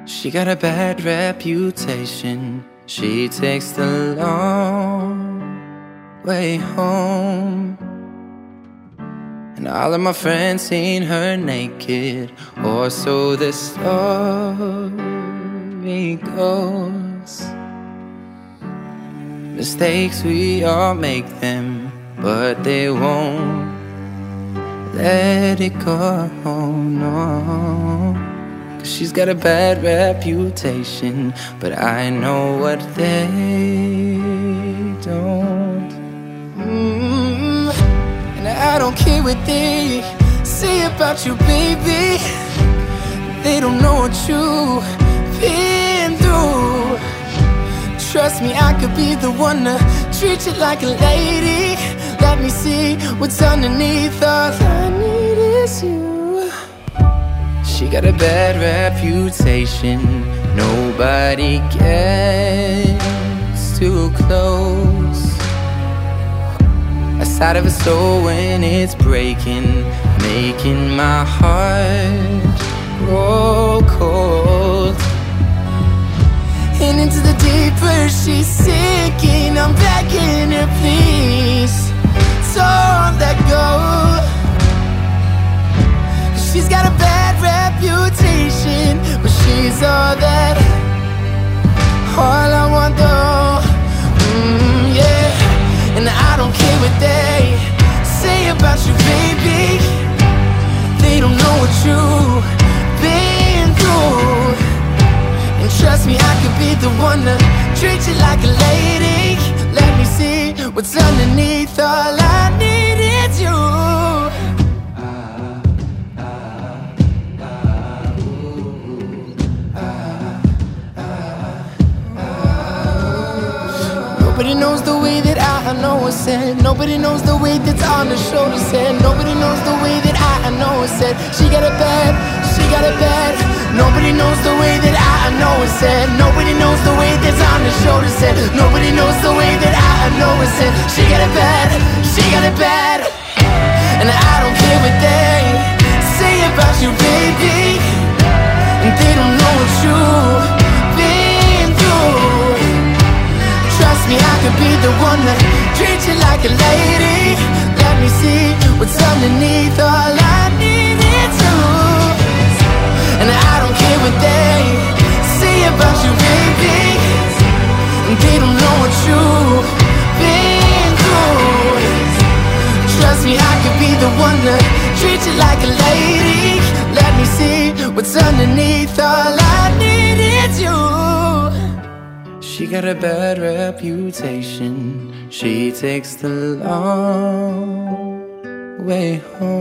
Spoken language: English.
She got a bad reputation. She takes the long way home. And all of my friends seen her naked, or so the story goes. Mistakes, we all make them, but they won't let it go, no. 'Cause she's got a bad reputation, but I know what they don't. And I don't care what they say about you, baby. They don't know what you've been through. Trust me, I could be the one to treat you like a lady. Let me see what's underneath. All I need is you. She got a bad reputation. Nobody gets too close. A side of her soul when it's breaking, making my heart grow cold. And into the deeper she's sinking, I'm begging her, please don't let go. She's got a bad reputation, but she's all that, all I want though. Yeah. And I don't care what they say about you, baby. They don't know what you've been through. And trust me, I could be the one to treat you like a lady. Let me see what's underneath. All I need is you. Nobody knows the way that I know it's said. Nobody knows the way that's on the shoulder said. Nobody knows the way that I know it's said. She got it bad, she got it bad. Nobody knows the way that I know it's said. Nobody knows the way that's on the shoulder said. Nobody knows the way that I know it's said. She got it bad, she got it bad. And I don't care what they say about you, baby. And they don't know what you've been through. Trust me, I could be the one to treat you like a lady. Let me see what's underneath. All I need is you. And I don't care what they say about you, baby. And they don't know what you've been through. Trust me, I could be the one to treat you like a lady. Let me see what's underneath. All I need is you. She got a bad reputation. She takes the long way home.